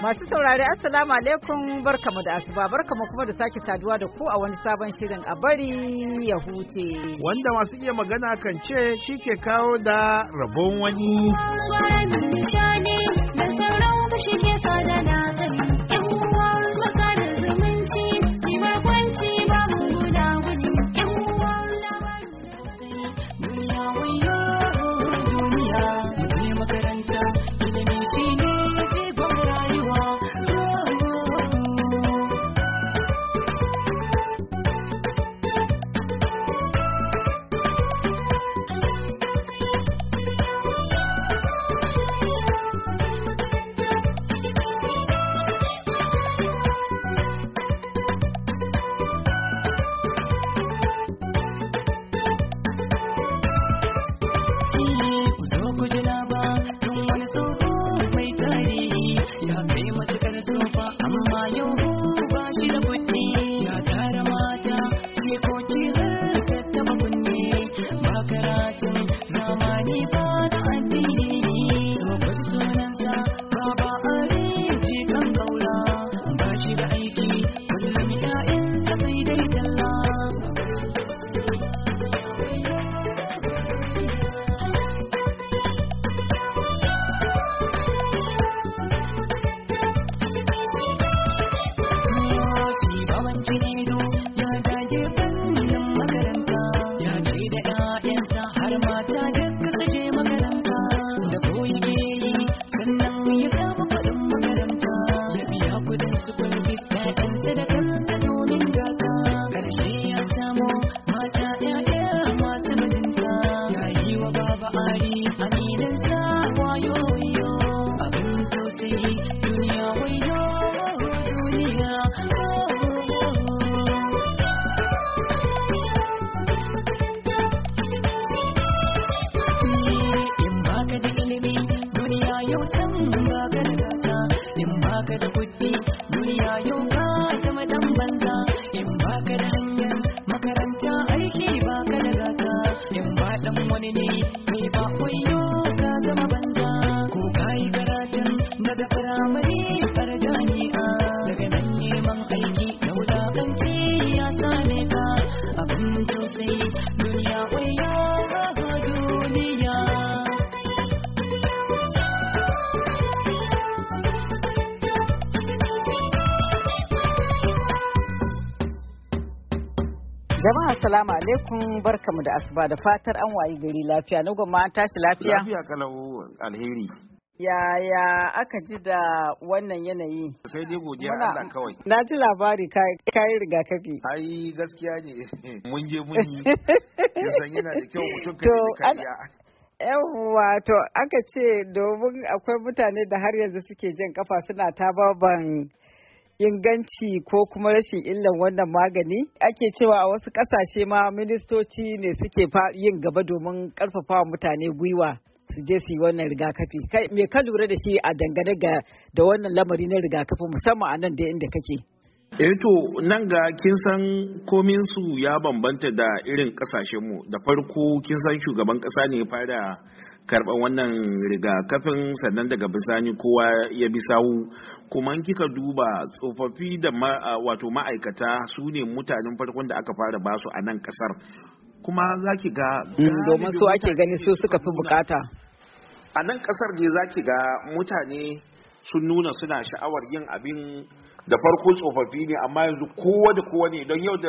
Masu saurari Assalamu alaikum barkamu da asuba barkamu kuma da sake saduwa da ku a wani sabon shirin a bari ya huce. Wanda masu iya magana kan ce shi ke kawo da rabon wani. Jama'a assalamu alaikum barkamu da asuba da fatar an wayi gari lafiya na gwamma an tashi lafiya. Lafiya kalau alheri. Yaya aka ji da wannan yanayi? Sai dai godiya Allah kawai. Na ji labari kayi rigakafi. Ai gaskiya ne mun je mun yi. Yasan yana da kyau mutum ka yi kariya. Yawwa to aka ce domin akwai mutane da har yanzu suke jan kafa suna ta baban inganci ko kuma rashin illan wannan magani ake cewa a wasu kasashe ma ministoci ne suke yin gaba domin karfafa mutane gwiwa su je su yi wannan rigakafi kai me ka lura da shi a dangane da wannan lamari na rigakafi musamman a nan da inda kake to nan ga kin san komin su ya bambanta da irin kasashen mu da farko kin san shugaban kasa ne ya fara karɓar wannan rigakafin sannan daga bisani kowa ya bi sawu kuma kika duba tsofaffi da wato ma'aikata su ne mutanen farkon da aka fara basu a nan kasar kuma za ki ga domin su ake gani su suka fi bukata a nan kasar ne za ki ga mutane sun nuna suna sha'awar yin abin da farko tsofaffi ne amma yanzu kowa da kowa ne don yau da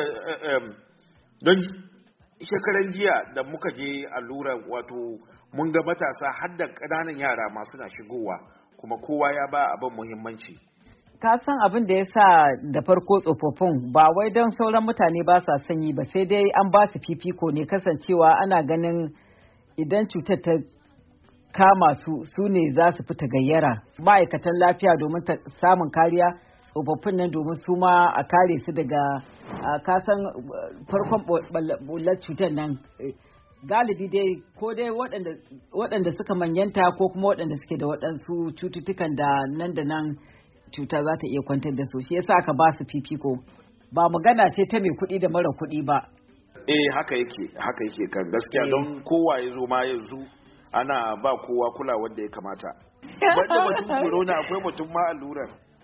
don shekaran jiya da muka je allura wato mun ga matasa har da ƙananan yara masu na shigowa kuma kowa ya ba abin muhimmanci. Ka san abin da ya sa da farko tsofaffin ba wai don sauran mutane ba sa sanyi ba sai dai an ba su fifiko ne kasancewa ana ganin idan cutar ta kama su ne za su fita gayyara ma'aikatan lafiya domin samun kariya tsofaffin nan domin su ma a kare su daga kasan farkon bullar cutar nan galibi dai ko dai waɗanda suka manyanta ko kuma waɗanda suke da waɗansu cututtukan da nan cuta za ta iya kwantar da su shi yasa aka ba su fifiko ba magana ce ta mai kuɗi da mara kuɗi ba haka yake kan gaskiya don kowa ya zo ma yanzu ana ba kowa kulawar da ya kamata banda batun corona akwai mutum ma allurar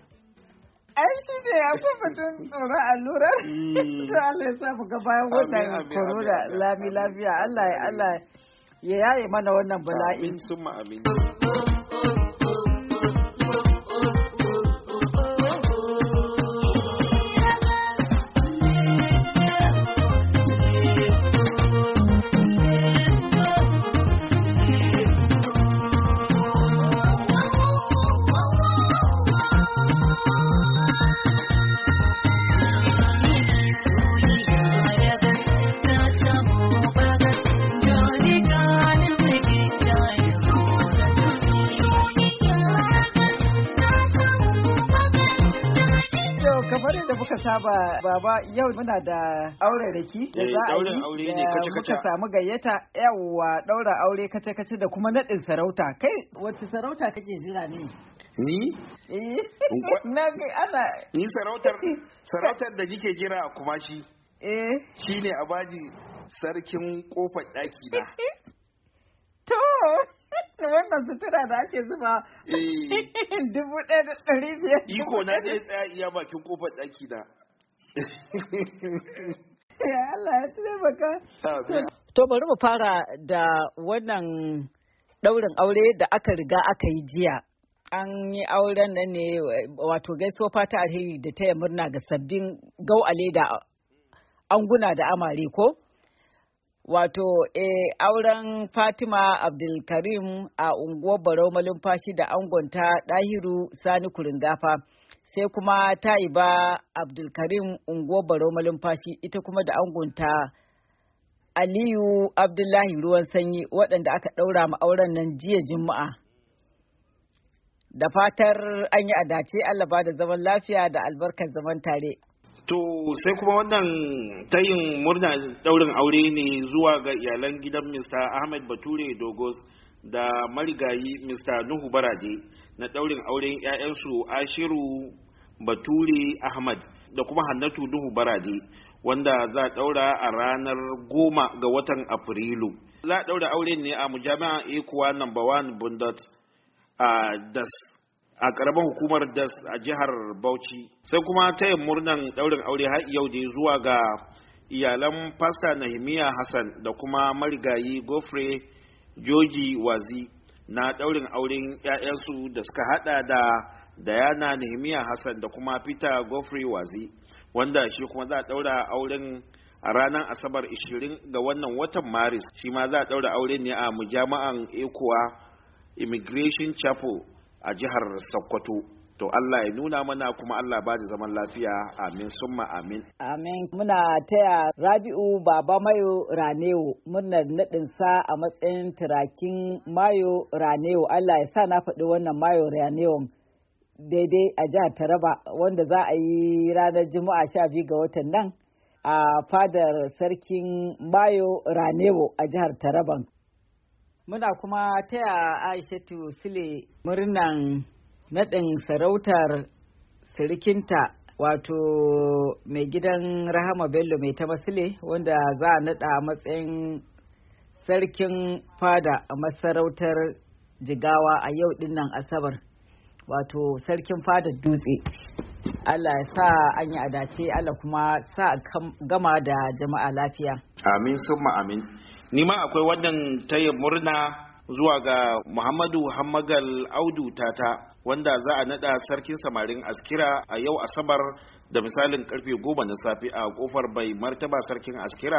ai shi ne akwai batun tsoron allurar. To Allah ya sa mu ga bayan wannan corona lami lafiya. Allah ya yaye mana wannan bala'i. Amin summa amin. da muka saba baba yau muna da aure raki da za a yi muka samu gayyata yawa daura aure kace da kuma nadin sarauta kai wacce sarauta kake jira ne ni ni sarautar da nike jira a Kumashi shine a baji sarkin kofar daki na to wannan sutura da ake zuba 1,500 iko na zai tsaya iya bakin kofar ɗaki na ya Allah ya taimaka to bari mu fara da wannan ɗaurin aure da aka riga aka yi jiya an yi auren nan ne wato gaisuwa fata alheri da taya murna ga sabbin gau'ale da anguna da amare ko wato auren Fatima Abdulkarim a unguwar Barau Malumfashi da angonta Dahiru Sani Kuringafa sai kuma Taiba Abdulkarim unguwar Barau Malumfashi ita kuma da angonta Aliyu Abdullahi Ruwan Sanyi waɗanda aka ɗaura ma auren nan jiya Juma'a. Da fatar an yi adace Allah ba da zaman lafiya da albarkar zaman tare. To sai kuma wannan tayin murna daurin aure ne zuwa ga iyalan gidan Mr. Ahmed Bature Dogos da marigayi Mr. Nuhu Barade na daurin auren 'ya'yansu Ashiru Bature Ahmad da kuma Hannatu Nuhu Barade wanda za a daura a ranar 10 ga watan Afrilu. Za a daura auren ne a mujami'a Ekuwa No. 1 Bundat a Das a ƙaramin hukumar das a jihar Bauchi sai kuma tayin murnan daurin aure har yau da zuwa ga iyalan Pastor Nahimiya Hassan da kuma marigayi Gofre Joji Wazi na daurin auren 'ya'yansu da suka hada da Diana Nahimiya Hassan da kuma Peter Gofre Wazi wanda shi kuma za a daura auren a ranar Asabar 20 ga wannan watan Maris shi ma za a daura auren ne a mujami'an Ekuwa Immigration Chapel a jihar Sokoto. To Allah ya nuna mana kuma Allah ba da zaman lafiya amin summa amin. Amin. Muna taya Rabi'u Baba Mayo Ranewo murnar naɗin sa a matsayin turakin Mayo Ranewo. Allah ya sa na faɗi wannan Mayo Ranewo daidai a jihar Taraba wanda za a yi ranar Juma'a 12 ga watan nan a fadar sarkin Mayo Ranewo a jihar Taraban. Muna kuma taya Aishatu Sule murnan naɗin sarautar sirikinta wato mai gidan Rahama Bello mai ta Sule wanda za a naɗa matsayin sarkin fada a masarautar Jigawa a yau dinnan Asabar wato sarkin fada Dutse. Allah ya sa an yi adace Allah kuma sa gama da jama'a lafiya. Amin summa amin. Nima akwai wannan taya murna zuwa ga Muhammadu Hammagal Audu Tata wanda za a nada sarkin samarin Askira a yau Asabar da misalin karfe 10 na safe a kofar bai martaba sarkin Askira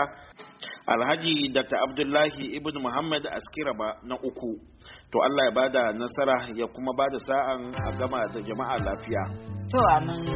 Alhaji Dr. Abdullahi Ibn Muhammad Askira ba na 3. To Allah ya bada nasara ya kuma bada sa'an a gama da jama'a lafiya. To amin.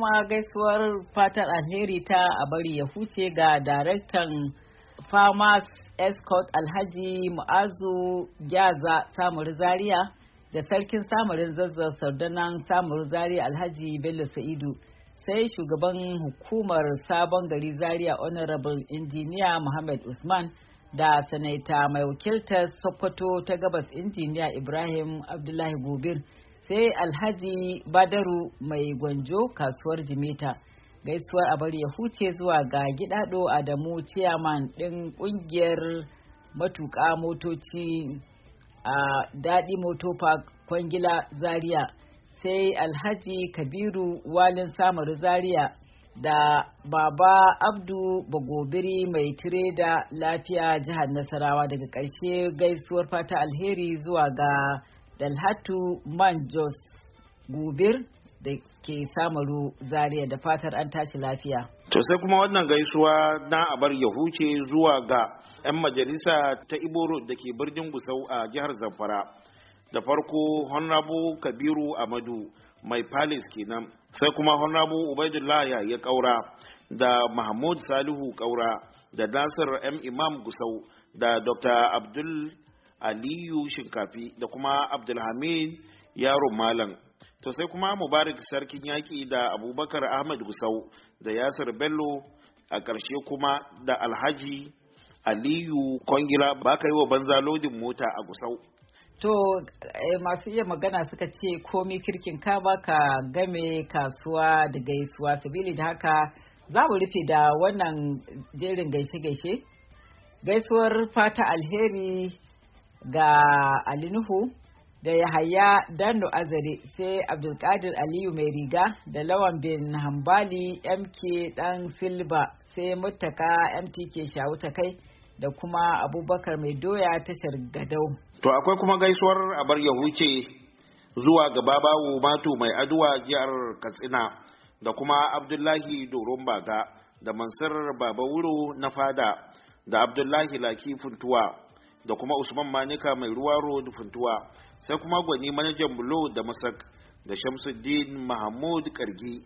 kuma gaisuwar fatar alheri ta a bari ya huce ga daraktan Farmers Escort Alhaji Mu'azu Gyaza Samuru Zaria da sarkin samarin zazzar sardanan Samuru Zaria Alhaji Bello Sa'idu, sai shugaban hukumar sabon gari Zaria Honorable Engineer Muhammad Usman da sanata mai wakiltar Sokoto ta gabas Injiniya Ibrahim Abdullahi Gobir, sai Alhaji Badaru mai gwanjo kasuwar Jimeta. Gaisuwar a bari ya huce zuwa ga Gidado Adamu chairman ɗin ƙungiyar matuƙa motoci a Daɗi Moto Park Kwangila Zaria, sai Alhaji Kabiru Walin Samaru Zaria da Baba Abdu Bagobiri mai tireda lafiya jihar Nasarawa. Daga ƙarshe gaisuwar fata alheri zuwa ga Dalhatu Manjos Gubir da ke Samaru Zaria, da fatar an tashi lafiya. To sai kuma wannan gaisuwa na abar ya huce zuwa ga 'yan majalisa ta Iboro da ke birnin Gusau a jihar Zamfara. Da farko Honorable Kabiru Amadu mai Palace kenan, sai kuma Honorable Ubaidullah ya Kaura da Mahmud Salihu Kaura da Nasir M Imam Gusau da Dr. Abdul Aliyu Shinkafi da kuma Abdulhamid Yaro Malam. To sai kuma Mubarak Sarkin Yaƙi da Abubakar Ahmad Gusau da Yasir Bello, a ƙarshe kuma da Alhaji Aliyu Kwangila ba ka yi wa banza lodin mota a Gusau. To masu iya magana suka ce komi kirkin ka baka game kasuwa da gaisuwa, sabili da haka za mu rufe da wannan jerin gaishe-gaishe. Gaisuwar fata alheri ga Alinuhu da Yahaya Dano Azare, sai Abdulkadir Aliyu Mai Riga da Lawan bin Hambali MK Dan Silba, sai Muttaka MTK Shawuta Kai da kuma Abubakar Mai Doya tashar Gadau. To akwai kuma gaisuwar abar ya huce zuwa ga Babawo Mato Mai Aduwa jihar Katsina da kuma Abdullahi Doron Baga da Mansur Baba Wuro na Fada da Abdullahi Laki Funtuwa da kuma Usman Manika Mai Ruwa Road Funtuwa, sai kuma Gwani Manajan Bulo da Masak da Shamsuddin Mahmud Kargi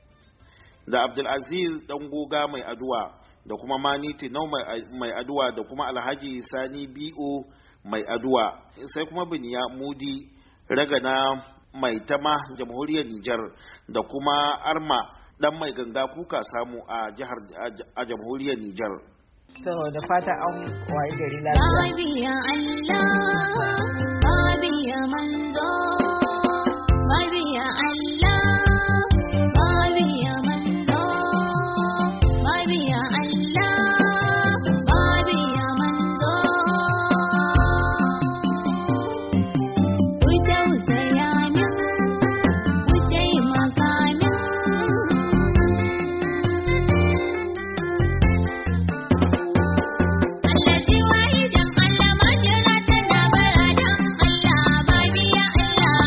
da Abdulaziz Dangoga Mai Aduwa da kuma Mani Tinau Mai Aduwa da kuma Alhaji Sani B.O. Mai Aduwa, sai kuma Biniya Mudi Ragana Mai Tama Jamhuriyar Nijar da kuma Arma Dan Mai Ganga Kuka Samu a Jamhuriyar Nijar. So da fata an wayi gari lafiya. Babiya Allah, babiya manzo, babiya Allah, babiya manzo, babiya Allah, babiya manzo. Ku tausaya min, ku taimaka min. Allah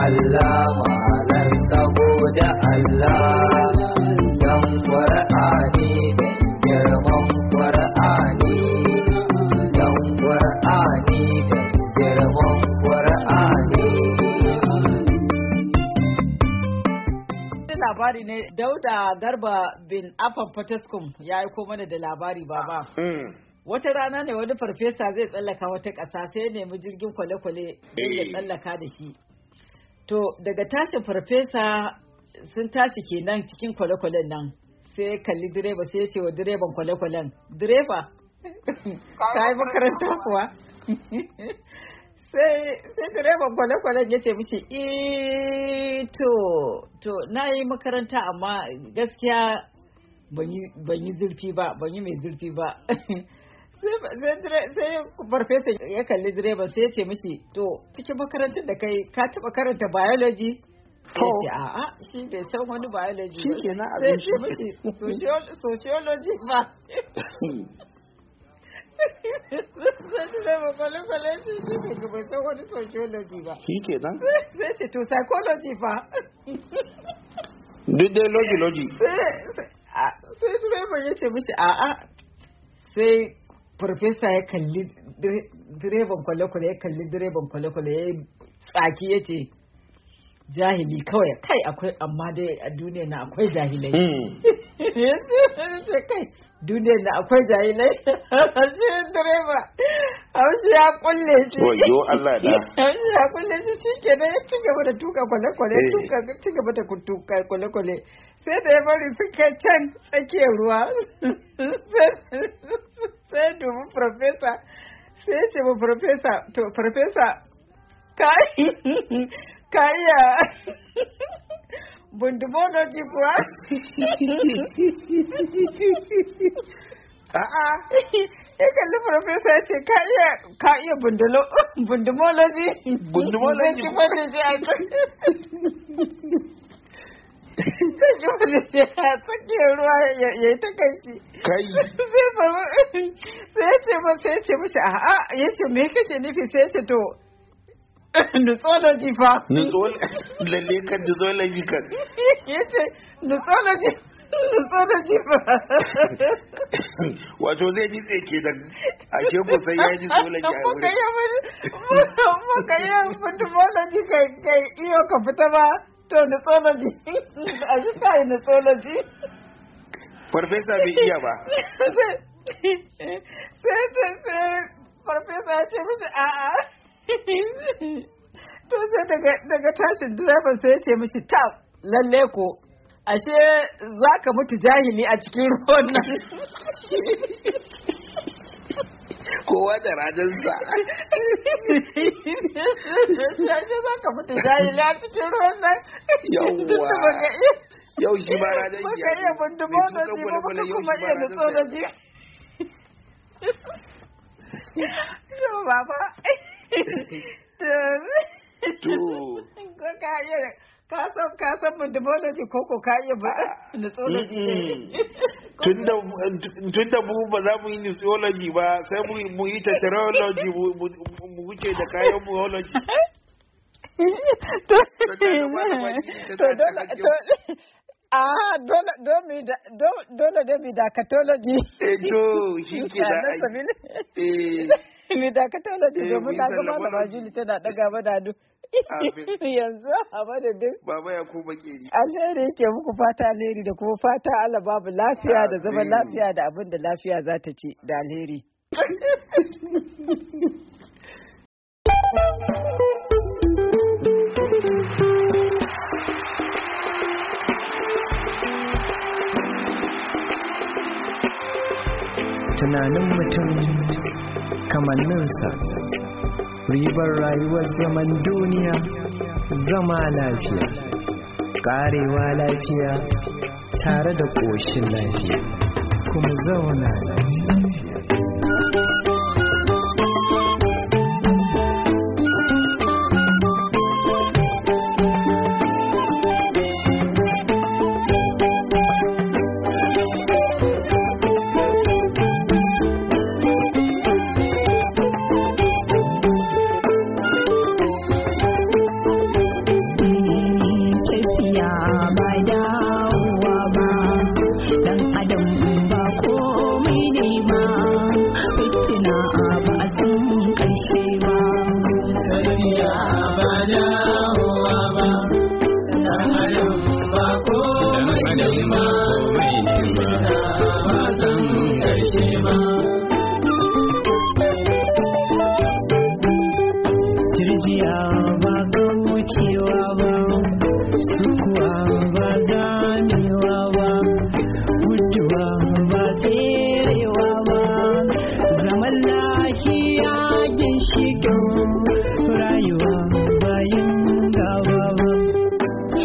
Allah malam saboda Allah dan Qur'ani girman Qur'ani dan Qur'ani girman Qur'ani. Labari ne Dauda Garba bin Afan Fataskum ya aiko mana da labari baba. Wata rana ne wani farfesa zai tsallaka wata ƙasa sai ya nemi jirgin kwale-kwale don ya tsallaka da shi. To daga tashin farfesa sun tashi kenan cikin kwale-kwalen nan sai ya kalli direba sai ya ce wa direban kwale-kwalen, direba ka yi makaranta kuwa? sai direban kwale-kwalen ya ce mishi to na yi makaranta amma gaskiya ban yi zurfi ba, ban yi mai zurfi ba. sai farfesa ya kalli direban sai ya ce mishi to cikin makarantar da kai ka taba karanta biology? Ya ce a'a shi bai san wani biology ba. Sai ya ce mishi sociology ba. Sai direban kwale-kwale shi bai san wani sociology ba. Shi kenan. Sai ce to psychology fa. Duk dai logi. Sai direban ya ce mishi a'a. Sai farfesa ya kalli direban kwale-kwale ya kalli direban kwale-kwale ya tsaki ya ce jahili kawai kai akwai amma dai a duniya na akwai jahilai. Kai duniya na akwai jahilai. Shi direba haushi ya kulle shi. Wayo Allah da. Haushi ya kulle shi kenan ya ci gaba da tuka kwale-kwale ci gaba da tuka kwale-kwale sai da ya bari su kai can tsakiyar ruwa. Sai dubi farfesa sai ya ce ma farfesa to farfesa ka iya bundumology kuwa? A'a ya kalli farfesa ya ce ka iya bundumology? Bundumology a tsakiyar ruwa ya yi ta kai shi. Kai. Sai ya ce mashi a'a ya ce me kake nufi sai ya ce to nutsology fa. Lalle kan nutsology kan. Ya ce nutsology fa. Wato zai ji tseke da ashe ko sai ya ji nutsology a wurin. Muka yi nutsology kai iyo ka fita ba. To nutsology a ji ka yi nutsology. Farfesa bai iya ba. Sai farfesa ya ce mishi a'a. To sai daga tashin direban sai ya ce mishi ta lalle ko ashe za ka mutu jahili a cikin ruwan nan. Kowa da rajansa. Ashe za ka mutu jahili a cikin ruwan nan. Yawwa. Yau shi ma ranar iya. Baka iya bundumology ba baka kuma iya nutsology. Yau baba. To. Ka san bundumology ko ka iya nutsology ne. Tunda mu ba za mu yi nutsology ba sai mu yi tetralogy mu wuce da kayan muology. Dole da mi dakatology. To shi ke da mi dakatology domin na ga malama Juli tana daga madadu. Yanzu a madadin. Baba ya kuma keri. Alheri yake muku fata alheri da kuma fata Allah babu lafiya da zaman lafiya da abin da lafiya za ta ci da alheri. Tunanin mutum kamanninsa, ribar rayuwar zaman duniya, zama lafiya, ƙarewa lafiya tare da ƙoshin lafiya, kuma zauna lafiya.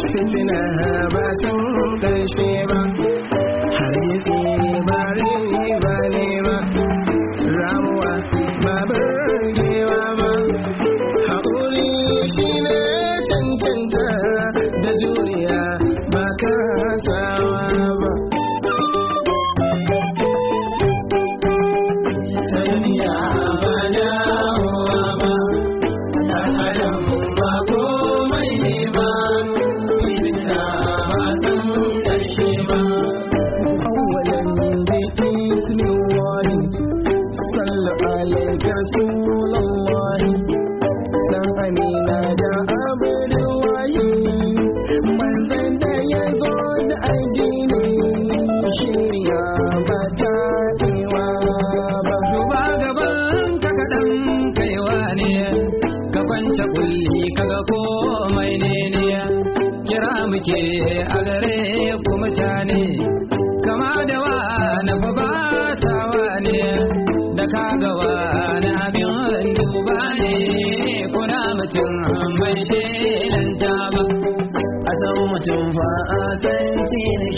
fitina ba san karshe ba har yatsi ba riba ne ba ramuwa ba burgewa ba haƙuri shi ne cancanta da juriya ba kasawa ba ta duniya ba dawowa ba ɗan adam ba komai ne ba fitina ba san ƙarshe ba awwalan bi ismillahi sallu alayka rasulullahi dan amina da abdullahi manzon da ya zo da addini shirya ba ta iwa ba duba gaban ka kaɗan kaiwa ne ka kwance kulli kaga komai ne kira muke a gare ku mutane kama da wani fa ba tawa ne da kaga wani abin duba ne kuna mutum mai shelanta ba a san mutum fa a san